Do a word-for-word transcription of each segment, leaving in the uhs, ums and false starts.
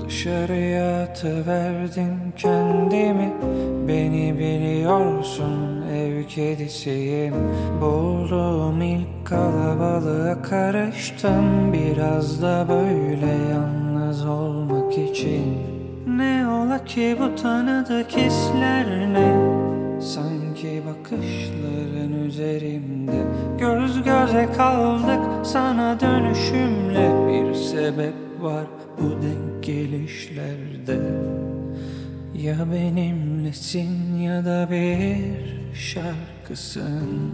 Dışarıya atıverdin kendimi, beni biliyorsun, ev kedisiyim. Bulduğum ilk kalabalığa karıştım, biraz da böyle yalnız olmak için. Ne ola ki bu tanıdık hisler ne? Sanki bakışların üzerimde, göz göze kaldık sana dönüşümle. Bir sebep var bu denk gelişlerde, ya benimlesin ya da bir şarkısın.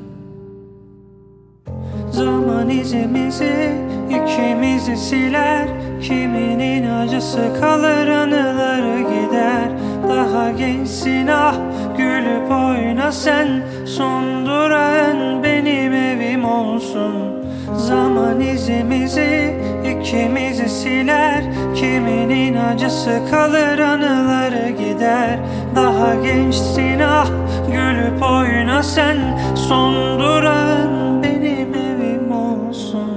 Zaman izimizi ikimizi siler, kiminin acısı kalır, anıları gider. Daha gençsin ah, gülüp oyna sen, son durağın benim evim olsun. Zaman izimizi ikimizi siler, kiminin acısı kalır, anıları gider. Daha gençsin ah, gülüp oyna sen, son durağın benim evim olsun.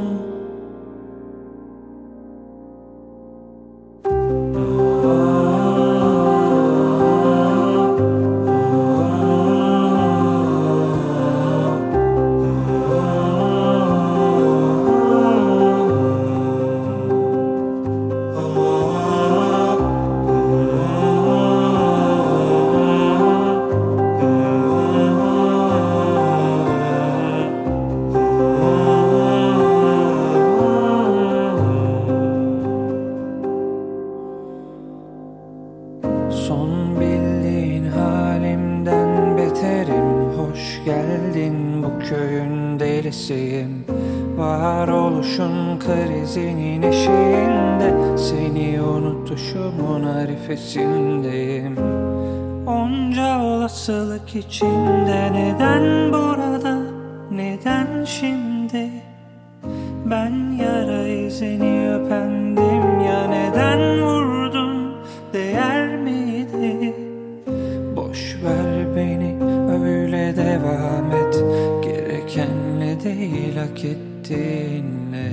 Son bildiğin halimden beterim, hoş geldin bu köyün delisiyim. Varoluşun krizinin eşiğinde, seni unutuşumun arifesindeyim. Onca olasılık içinde, neden burada, neden şimdi? Ben yara izini öpendim ya, neden vurdun, değer miydi? Boş ver beni, öyle devam et, gerekenle değil hak ettiğinle.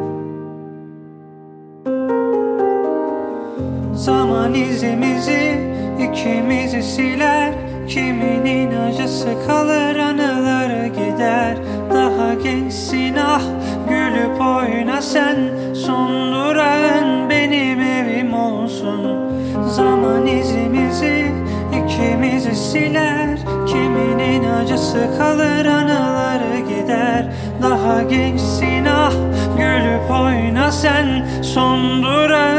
Zaman izimizi ikimizi siler, kiminin acısı kalır, anıları gider. Daha gençsin ah, gülüp oyna sen, son durağın benim evim olsun. Zaman izimizi ikimizi siler, kiminin acısı kalır, anıları gider. Daha gençsin ah, gülüp oyna sen, son durağın